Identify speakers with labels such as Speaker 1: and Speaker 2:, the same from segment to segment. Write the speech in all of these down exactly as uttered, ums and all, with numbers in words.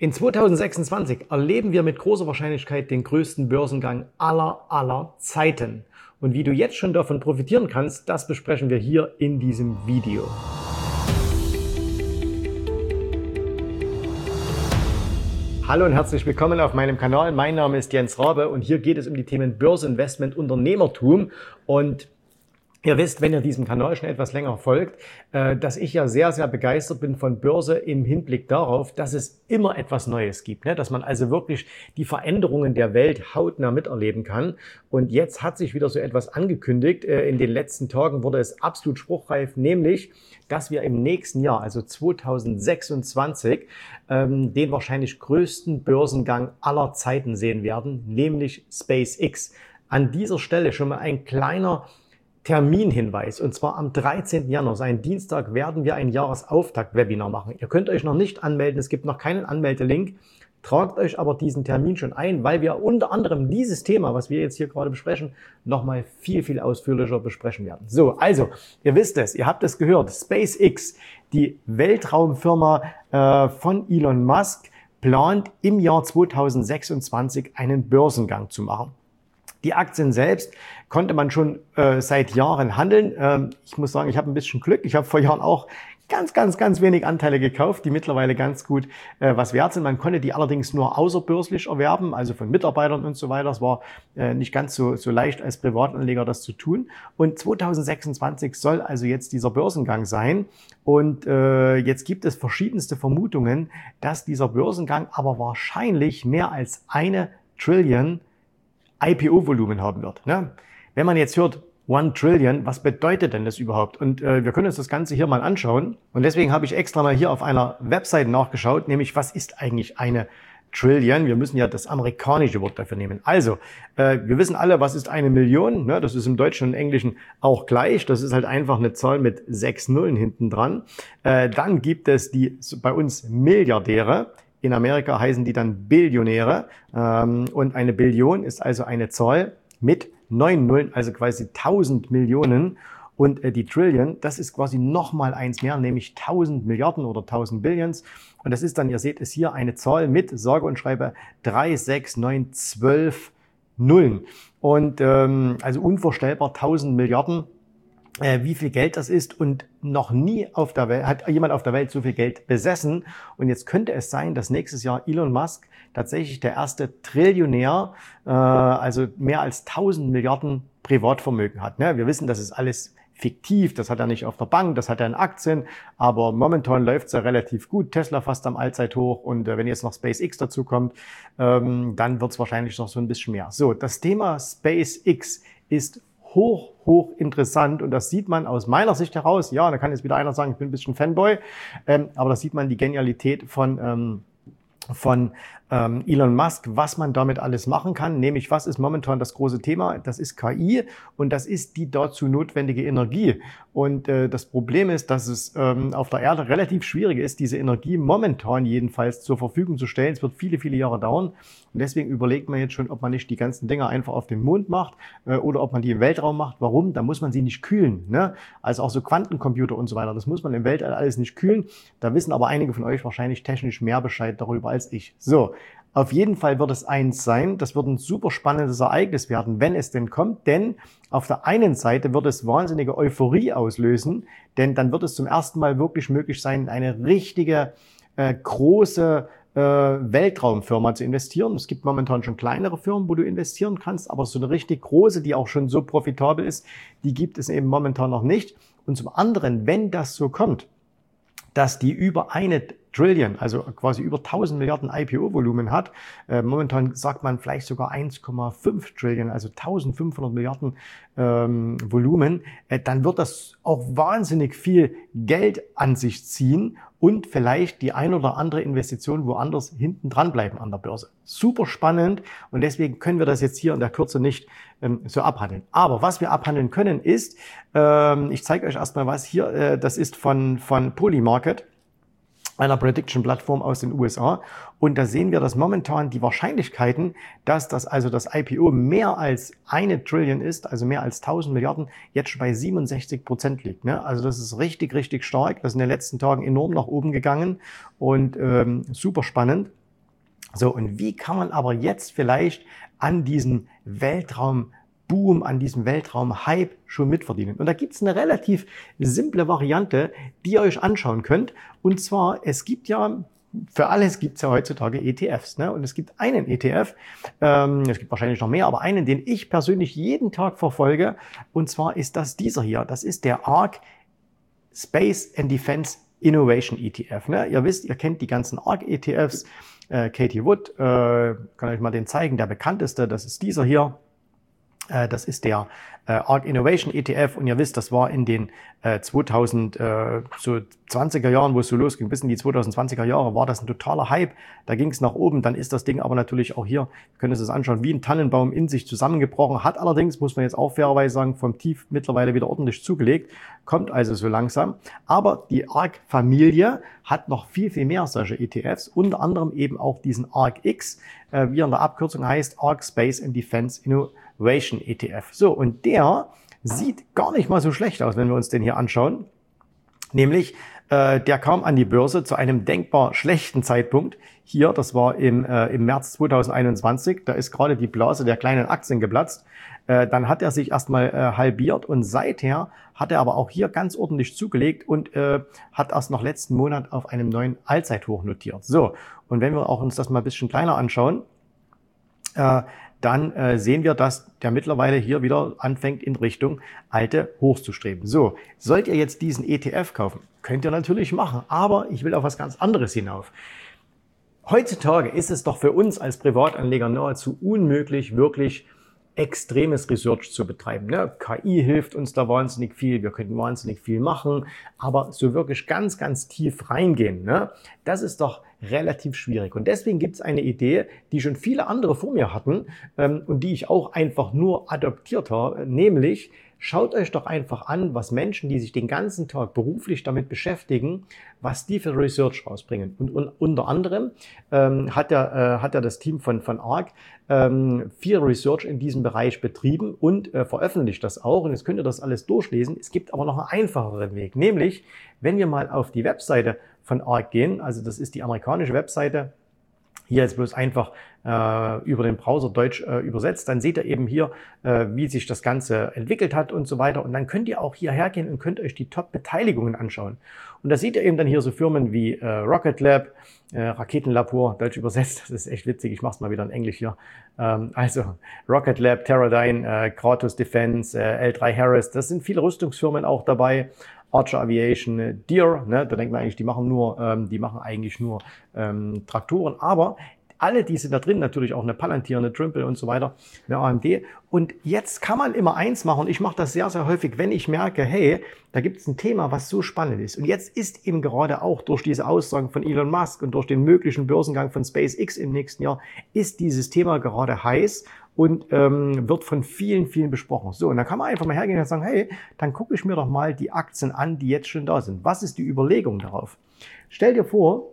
Speaker 1: In zweitausendsechsundzwanzig erleben wir mit großer Wahrscheinlichkeit den größten Börsengang aller, aller Zeiten. Und wie du jetzt schon davon profitieren kannst, das besprechen wir hier in diesem Video. Hallo und herzlich willkommen auf meinem Kanal. Mein Name ist Jens Rabe und hier geht es um die Themen Börse, Investment, Unternehmertum. Und ihr wisst, wenn ihr diesem Kanal schon etwas länger folgt, dass ich ja sehr, sehr begeistert bin von Börse im Hinblick darauf, dass es immer etwas Neues gibt, dass man also wirklich die Veränderungen der Welt hautnah miterleben kann. Und jetzt hat sich wieder so etwas angekündigt. In den letzten Tagen wurde es absolut spruchreif, nämlich, dass wir im nächsten Jahr, also zweitausendsechsundzwanzig, den wahrscheinlich größten Börsengang aller Zeiten sehen werden, nämlich SpaceX. An dieser Stelle schon mal ein kleiner Terminhinweis, und zwar am dreizehnten Januar, sein Dienstag, werden wir ein Jahresauftakt-Webinar machen. Ihr könnt euch noch nicht anmelden, es gibt noch keinen Anmeldelink. Tragt euch aber diesen Termin schon ein, weil wir unter anderem dieses Thema, was wir jetzt hier gerade besprechen, nochmal viel, viel ausführlicher besprechen werden. So, also, ihr wisst es, ihr habt es gehört, SpaceX, die Weltraumfirma äh, von Elon Musk, plant im Jahr zweitausendsechsundzwanzig einen Börsengang zu machen. Die Aktien selbst konnte man schon äh, seit Jahren handeln. Ähm, ich muss sagen, ich habe ein bisschen Glück. Ich habe vor Jahren auch ganz, ganz, ganz wenig Anteile gekauft, die mittlerweile ganz gut äh, was wert sind. Man konnte die allerdings nur außerbörslich erwerben, also von Mitarbeitern und so weiter. Es war äh, nicht ganz so, so leicht als Privatanleger das zu tun. Und zweitausendsechsundzwanzig soll also jetzt dieser Börsengang sein. Und äh, jetzt gibt es verschiedenste Vermutungen, dass dieser Börsengang aber wahrscheinlich mehr als eine Trillion I P O-Volumen haben wird. Ne? Wenn man jetzt hört, One Trillion, was bedeutet denn das überhaupt? Und äh, wir können uns das Ganze hier mal anschauen. Und deswegen habe ich extra mal hier auf einer Webseite nachgeschaut, nämlich was ist eigentlich eine Trillion? Wir müssen ja das amerikanische Wort dafür nehmen. Also, äh, wir wissen alle, was ist eine Million? Ne? Das ist im Deutschen und Englischen auch gleich. Das ist halt einfach eine Zahl mit sechs Nullen hinten dran. Äh, dann gibt es die bei uns Milliardäre. In Amerika heißen die dann Billionäre, ähm, und eine Billion ist also eine Zahl mit neun Nullen, also quasi tausend Millionen. Und äh, die Trillion, das ist quasi nochmal eins mehr, nämlich tausend Milliarden oder tausend Billions. Und das ist dann, ihr seht es hier, eine Zahl mit, sage und schreibe, drei, sechs, neun, zwölf Nullen. Und ähm, also unvorstellbar tausend Milliarden. Äh, wie viel Geld das ist, und noch nie auf der Welt hat jemand auf der Welt so viel Geld besessen. Und jetzt könnte es sein, dass nächstes Jahr Elon Musk tatsächlich der erste Trillionär, äh, also mehr als tausend Milliarden Privatvermögen hat. Ne? Wir wissen, das ist alles fiktiv, das hat er nicht auf der Bank, das hat er in Aktien, aber momentan läuft es ja relativ gut. Tesla fast am Allzeithoch, und äh, wenn jetzt noch SpaceX dazu kommt, ähm, dann wird es wahrscheinlich noch so ein bisschen mehr. So, das Thema SpaceX ist hoch, hoch interessant, und das sieht man aus meiner Sicht heraus. Ja, da kann jetzt wieder einer sagen, ich bin ein bisschen Fanboy, ähm, aber da sieht man die Genialität von ähm, von ähm, Elon Musk, was man damit alles machen kann, nämlich was ist momentan das große Thema? Das ist K I, und das ist die dazu notwendige Energie. Und äh, das Problem ist, dass es ähm, auf der Erde relativ schwierig ist, diese Energie momentan jedenfalls zur Verfügung zu stellen. Es wird viele, viele Jahre dauern, und deswegen überlegt man jetzt schon, ob man nicht die ganzen Dinger einfach auf den Mond macht äh, oder ob man die im Weltraum macht. Warum? Da muss man sie nicht kühlen. Ne? Also auch so Quantencomputer und so weiter, das muss man im Weltall alles nicht kühlen. Da wissen aber einige von euch wahrscheinlich technisch mehr Bescheid darüber als ich. So, auf jeden Fall wird es eins sein. Das wird ein super spannendes Ereignis werden, wenn es denn kommt. Denn auf der einen Seite wird es wahnsinnige Euphorie auslösen, denn dann wird es zum ersten Mal wirklich möglich sein, eine richtige äh, große äh, Weltraumfirma zu investieren. Es gibt momentan schon kleinere Firmen, wo du investieren kannst, aber so eine richtig große, die auch schon so profitabel ist, die gibt es eben momentan noch nicht. Und zum anderen, wenn das so kommt, dass die über eine Trillion, also quasi über tausend Milliarden I P O-Volumen hat. Äh, momentan sagt man vielleicht sogar eins Komma fünf Trillion, also eintausendfünfhundert Milliarden ähm, Volumen. Äh, dann wird das auch wahnsinnig viel Geld an sich ziehen und vielleicht die ein oder andere Investition woanders hinten dran bleiben an der Börse. Super spannend, und deswegen können wir das jetzt hier in der Kürze nicht ähm, so abhandeln. Aber was wir abhandeln können ist, ähm, ich zeige euch erstmal was hier, äh, das ist von, von Polymarket, einer Prediction-Plattform aus den U S A. Und da sehen wir, dass momentan die Wahrscheinlichkeiten, dass das also das I P O mehr als eine Trillion ist, also mehr als tausend Milliarden, jetzt schon bei siebenundsechzig Prozent liegt. Ne? Also das ist richtig, richtig stark. Das ist in den letzten Tagen enorm nach oben gegangen und ähm, super spannend. So, und wie kann man aber jetzt vielleicht an diesem Weltraumboom, an diesem Weltraum-Hype schon mitverdienen? Und da gibt es eine relativ simple Variante, die ihr euch anschauen könnt. Und zwar, es gibt ja, für alles gibt es ja heutzutage E T Fs. Ne? Und es gibt einen E T F, ähm, es gibt wahrscheinlich noch mehr, aber einen, den ich persönlich jeden Tag verfolge. Und zwar ist das dieser hier. Das ist der A R K Space and Defense Innovation E T F. Ne? Ihr wisst, ihr kennt die ganzen A R K E T Fs. Äh, Katie Wood, äh, kann euch mal den zeigen, der bekannteste, das ist dieser hier. Äh, das ist der äh, A R K Innovation E T F und ihr wisst, das war in den äh, zweitausendzwanziger Jahren, wo es so losging, bis in die zweitausendzwanziger Jahre, war das ein totaler Hype. Da ging es nach oben, dann ist das Ding aber natürlich auch hier, wir können uns das anschauen, wie ein Tannenbaum in sich zusammengebrochen, hat allerdings, muss man jetzt auch fairerweise sagen, vom Tief mittlerweile wieder ordentlich zugelegt, kommt also so langsam. Aber die A R K-Familie hat noch viel, viel mehr solche E T Fs, unter anderem eben auch diesen A R K X, äh, wie er in der Abkürzung heißt, A R K Space and Defense Innovation E T F. So, und der sieht gar nicht mal so schlecht aus, wenn wir uns den hier anschauen. Nämlich, äh, der kam an die Börse zu einem denkbar schlechten Zeitpunkt. Hier, das war im, äh, im März zweitausendeinundzwanzig, da ist gerade die Blase der kleinen Aktien geplatzt. Äh, dann hat er sich erstmal äh, halbiert und seither hat er aber auch hier ganz ordentlich zugelegt und äh, hat erst noch letzten Monat auf einem neuen Allzeithoch notiert. So, und wenn wir auch uns das mal ein bisschen kleiner anschauen, äh, dann äh, sehen wir, dass der mittlerweile hier wieder anfängt, in Richtung alte Hochs zu streben. So, sollt ihr jetzt diesen E T F kaufen? Könnt ihr natürlich machen, aber ich will auf was ganz anderes hinauf. Heutzutage ist es doch für uns als Privatanleger nahezu unmöglich, wirklich extremes Research zu betreiben. Ne? K I hilft uns da wahnsinnig viel, wir könnten wahnsinnig viel machen, aber so wirklich ganz, ganz tief reingehen, ne? Das ist doch relativ schwierig. Und deswegen gibt es eine Idee, die schon viele andere vor mir hatten ähm, und die ich auch einfach nur adoptiert habe, nämlich schaut euch doch einfach an, was Menschen, die sich den ganzen Tag beruflich damit beschäftigen, was die für Research rausbringen. Und, und unter anderem ähm, hat, der, äh, hat er das Team von, von A R K ähm, viel Research in diesem Bereich betrieben und äh, veröffentlicht das auch. Und jetzt könnt ihr das alles durchlesen. Es gibt aber noch einen einfacheren Weg, nämlich wenn wir mal auf die Webseite von A R K gehen, also das ist die amerikanische Webseite, hier jetzt bloß einfach äh, über den Browser Deutsch äh, übersetzt, dann seht ihr eben hier, äh, wie sich das Ganze entwickelt hat und so weiter. Und dann könnt ihr auch hierher gehen und könnt euch die Top-Beteiligungen anschauen. Und da seht ihr eben dann hier so Firmen wie äh, Rocket Lab, äh, Raketenlabor, deutsch übersetzt, das ist echt witzig, ich mache es mal wieder in Englisch hier. Ähm, also Rocket Lab, Teradyne, äh, Kratos Defense, äh, L drei Harris, das sind viele Rüstungsfirmen auch dabei. Archer Aviation, Deere, ne, da denkt man eigentlich, die machen nur, ähm, die machen eigentlich nur ähm, Traktoren, aber alle die sind da drin, natürlich auch eine Palantir, eine Trimble und so weiter, eine A M D. Und jetzt kann man immer eins machen, und ich mache das sehr, sehr häufig, wenn ich merke, hey, da gibt es ein Thema, was so spannend ist. Und jetzt ist eben gerade auch durch diese Aussagen von Elon Musk und durch den möglichen Börsengang von SpaceX im nächsten Jahr, ist dieses Thema gerade heiß und ähm, wird von vielen, vielen besprochen. So, und dann kann man einfach mal hergehen und sagen, hey, dann gucke ich mir doch mal die Aktien an, die jetzt schon da sind. Was ist die Überlegung darauf? Stell dir vor,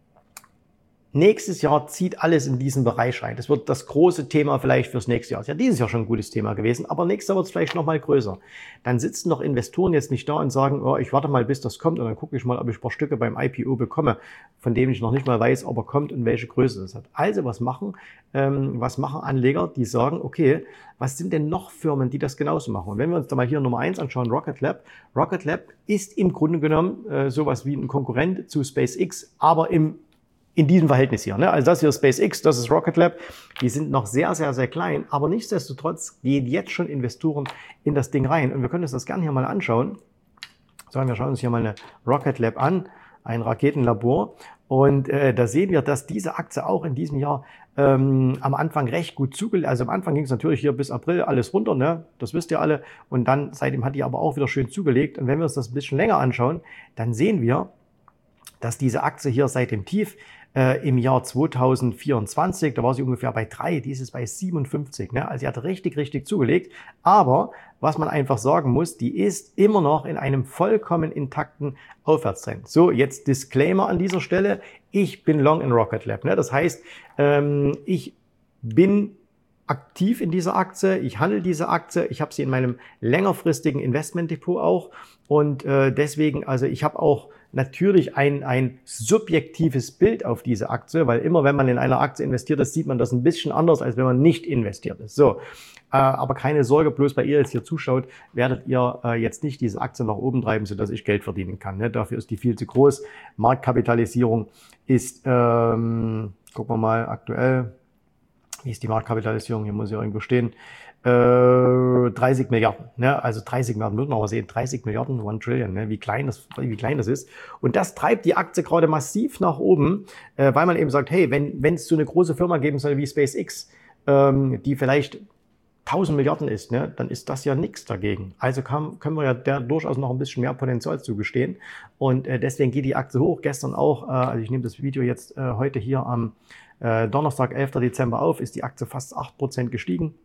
Speaker 1: nächstes Jahr zieht alles in diesen Bereich rein. Das wird das große Thema vielleicht fürs nächste Jahr. Ist ja dieses Jahr schon ein gutes Thema gewesen, aber nächstes Jahr wird es vielleicht noch mal größer. Dann sitzen doch Investoren jetzt nicht da und sagen, oh, ich warte mal, bis das kommt und dann gucke ich mal, ob ich ein paar Stücke beim I P O bekomme, von dem ich noch nicht mal weiß, ob er kommt und welche Größe das hat. Also was machen, ähm, was machen Anleger, die sagen, okay, was sind denn noch Firmen, die das genauso machen? Und wenn wir uns da mal hier Nummer eins anschauen, Rocket Lab. Rocket Lab ist im Grunde genommen äh, sowas wie ein Konkurrent zu SpaceX, aber im in diesem Verhältnis hier. Ne? Also das hier ist SpaceX, das ist Rocket Lab. Die sind noch sehr, sehr, sehr klein, aber nichtsdestotrotz gehen jetzt schon Investoren in das Ding rein. Und wir können uns das gerne hier mal anschauen. So, wir schauen uns hier mal eine Rocket Lab an, ein Raketenlabor. Und äh, da sehen wir, dass diese Aktie auch in diesem Jahr ähm, am Anfang recht gut zugelegt. Also am Anfang ging es natürlich hier bis April alles runter, ne? Das wisst ihr alle. Und dann seitdem hat die aber auch wieder schön zugelegt. Und wenn wir uns das ein bisschen länger anschauen, dann sehen wir, dass diese Aktie hier seit dem Tief äh, im Jahr zweitausendvierundzwanzig, da war sie ungefähr bei drei, die ist jetzt bei siebenundfünfzig. Ne? Also sie hat richtig, richtig zugelegt. Aber was man einfach sagen muss, die ist immer noch in einem vollkommen intakten Aufwärtstrend. So, jetzt Disclaimer an dieser Stelle. Ich bin long in Rocket Lab. Ne? Das heißt, ähm, ich bin aktiv in dieser Aktie, ich handle diese Aktie, ich habe sie in meinem längerfristigen Investmentdepot auch und äh, deswegen, also ich habe auch natürlich ein, ein subjektives Bild auf diese Aktie, weil immer wenn man in einer Aktie investiert ist, sieht man das ein bisschen anders, als wenn man nicht investiert ist. So, äh, aber keine Sorge, bloß weil ihr jetzt hier zuschaut, werdet ihr äh, jetzt nicht diese Aktie nach oben treiben, sodass ich Geld verdienen kann. Ne? Dafür ist die viel zu groß. Marktkapitalisierung ist, ähm, gucken wir mal aktuell, wie ist die Marktkapitalisierung? Hier muss ja irgendwo stehen. Äh, dreißig Milliarden. Ne? Also dreißig Milliarden, muss man aber sehen. dreißig Milliarden, one Trillion, ne? wie, klein das, wie klein das ist. Und das treibt die Aktie gerade massiv nach oben, äh, weil man eben sagt, hey, wenn wenn es so eine große Firma geben soll wie SpaceX, ähm, die vielleicht tausend Milliarden ist, ne, dann ist das ja nichts dagegen. Also kann, können wir ja der durchaus noch ein bisschen mehr Potenzial zugestehen. Und äh, deswegen geht die Aktie hoch. Gestern auch, äh, also ich nehme das Video jetzt äh, heute hier am äh, Donnerstag, elften Dezember auf, ist die Aktie fast acht Prozent gestiegen.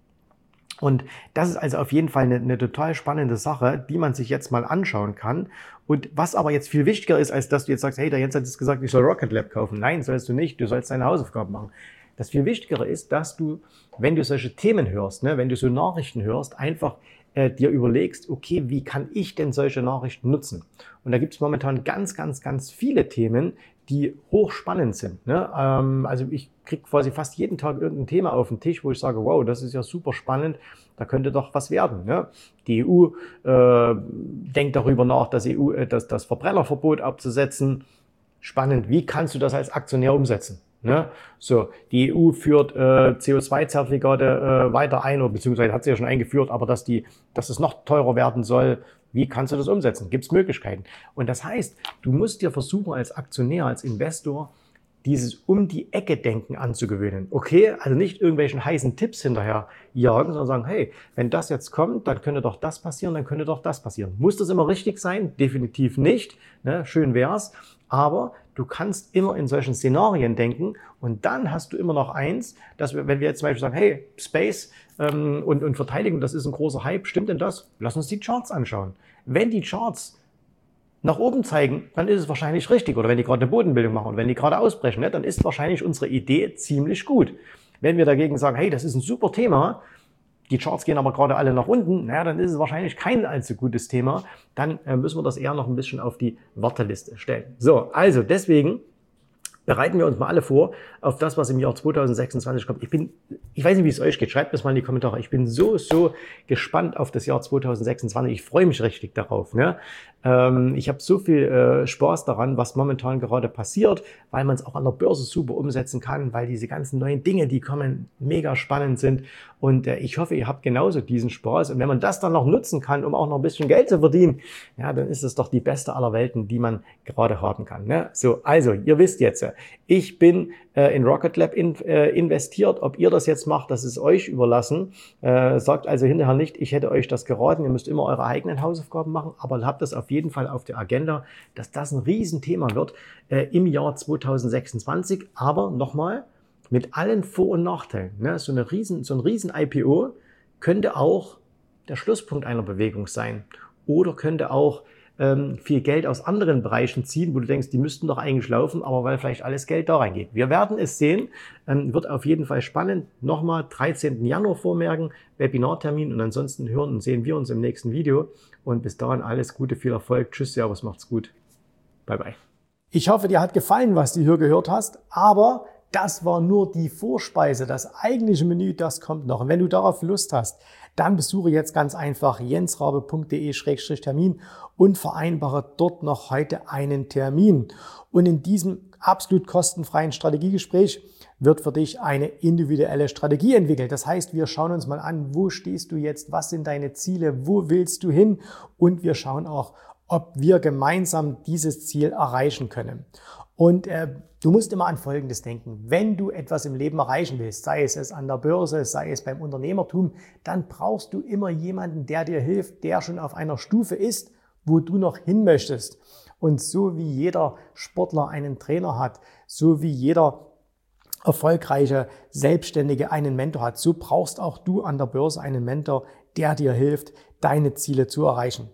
Speaker 1: Und das ist also auf jeden Fall eine, eine total spannende Sache, die man sich jetzt mal anschauen kann. Und was aber jetzt viel wichtiger ist, als dass du jetzt sagst, hey, der Jens hat jetzt gesagt, ich soll Rocket Lab kaufen. Nein, sollst du nicht. Du sollst deine Hausaufgaben machen. Das viel Wichtigere ist, dass du, wenn du solche Themen hörst, ne, wenn du so Nachrichten hörst, einfach äh, dir überlegst, okay, wie kann ich denn solche Nachrichten nutzen? Und da gibt es momentan ganz, ganz, ganz viele Themen, die hochspannend sind. Ne? Ähm, also ich kriege quasi fast jeden Tag irgendein Thema auf den Tisch, wo ich sage, wow, das ist ja super spannend, da könnte doch was werden. Ne? Die E U äh, denkt darüber nach, das, E U, äh, das, das Verbrennerverbot abzusetzen. Spannend, wie kannst du das als Aktionär umsetzen? Ne? So, die E U führt äh, C O zwei Zertifikate äh, weiter ein, oder beziehungsweise hat sie ja schon eingeführt, aber dass, die, dass es noch teurer werden soll. Wie kannst du das umsetzen? Gibt es Möglichkeiten? Und das heißt, du musst dir versuchen, als Aktionär, als Investor, dieses Um-die-Ecke-Denken anzugewöhnen. Okay, also nicht irgendwelchen heißen Tipps hinterher jagen, sondern sagen, hey, wenn das jetzt kommt, dann könnte doch das passieren, dann könnte doch das passieren. Muss das immer richtig sein? Definitiv nicht. Ne? Schön wär's. Aber du kannst immer in solchen Szenarien denken und dann hast du immer noch eins, dass wir, wenn wir jetzt zum Beispiel sagen, hey, Space ähm, und, und Verteidigung, das ist ein großer Hype, stimmt denn das? Lass uns die Charts anschauen. Wenn die Charts nach oben zeigen, dann ist es wahrscheinlich richtig. Oder wenn die gerade eine Bodenbildung machen und wenn die gerade ausbrechen, ne, dann ist wahrscheinlich unsere Idee ziemlich gut. Wenn wir dagegen sagen, hey, das ist ein super Thema, die Charts gehen aber gerade alle nach unten, naja, dann ist es wahrscheinlich kein allzu gutes Thema. Dann äh, müssen wir das eher noch ein bisschen auf die Warteliste stellen. So, also deswegen bereiten wir uns mal alle vor auf das, was im Jahr zweitausendsechsundzwanzig kommt. Ich bin, ich weiß nicht, wie es euch geht. Schreibt mir mal in die Kommentare. Ich bin so, so gespannt auf das Jahr zweitausendsechsundzwanzig. Ich freue mich richtig darauf. Ne? Ähm, ich habe so viel äh, Spaß daran, was momentan gerade passiert, weil man es auch an der Börse super umsetzen kann, weil diese ganzen neuen Dinge, die kommen, mega spannend sind. Und äh, ich hoffe, ihr habt genauso diesen Spaß. Und wenn man das dann noch nutzen kann, um auch noch ein bisschen Geld zu verdienen, ja, dann ist es doch die beste aller Welten, die man gerade haben kann. Ne? So, also, ihr wisst jetzt, ich bin äh, in Rocket Lab in, äh, investiert. Ob ihr das jetzt macht, das ist euch überlassen. Äh, sagt also hinterher nicht, ich hätte euch das geraten. Ihr müsst immer eure eigenen Hausaufgaben machen, aber habt das auf jeden Fall auf der Agenda, dass das ein Riesenthema wird äh, im Jahr zweitausendsechsundzwanzig. Aber nochmal, mit allen Vor- und Nachteilen. Ne? So, eine riesen, so ein riesen I P O könnte auch der Schlusspunkt einer Bewegung sein oder könnte auch ähm, viel Geld aus anderen Bereichen ziehen, wo du denkst, die müssten doch eigentlich laufen, aber weil vielleicht alles Geld da reingeht. Wir werden es sehen, ähm, wird auf jeden Fall spannend. Nochmal dreizehnten Januar vormerken, Webinartermin und ansonsten hören und sehen wir uns im nächsten Video und bis dahin alles Gute, viel Erfolg. Tschüss, Servus, macht's gut. Bye, bye. Ich hoffe, dir hat gefallen, was du hier gehört hast, aber das war nur die Vorspeise. Das eigentliche Menü, das kommt noch. Und wenn du darauf Lust hast, dann besuche jetzt ganz einfach jensrabe punkt de Schrägstrich Termin und vereinbare dort noch heute einen Termin. Und in diesem absolut kostenfreien Strategiegespräch wird für dich eine individuelle Strategie entwickelt. Das heißt, wir schauen uns mal an, wo stehst du jetzt, was sind deine Ziele, wo willst du hin? Und wir schauen auch, ob wir gemeinsam dieses Ziel erreichen können. Und äh, du musst immer an Folgendes denken. Wenn du etwas im Leben erreichen willst, sei es, es an der Börse, sei es beim Unternehmertum, dann brauchst du immer jemanden, der dir hilft, der schon auf einer Stufe ist, wo du noch hin möchtest. Und so wie jeder Sportler einen Trainer hat, so wie jeder erfolgreiche Selbstständige einen Mentor hat, so brauchst auch du an der Börse einen Mentor, der dir hilft, deine Ziele zu erreichen.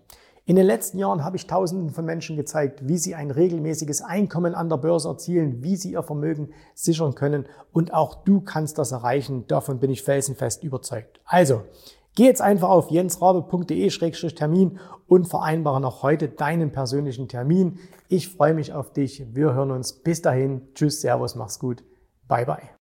Speaker 1: In den letzten Jahren habe ich Tausenden von Menschen gezeigt, wie sie ein regelmäßiges Einkommen an der Börse erzielen, wie sie ihr Vermögen sichern können und auch du kannst das erreichen. Davon bin ich felsenfest überzeugt. Also, geh jetzt einfach auf jensrabe punkt de Schrägstrich Termin und vereinbare noch heute deinen persönlichen Termin. Ich freue mich auf dich. Wir hören uns. Bis dahin. Tschüss, Servus, mach's gut. Bye, bye.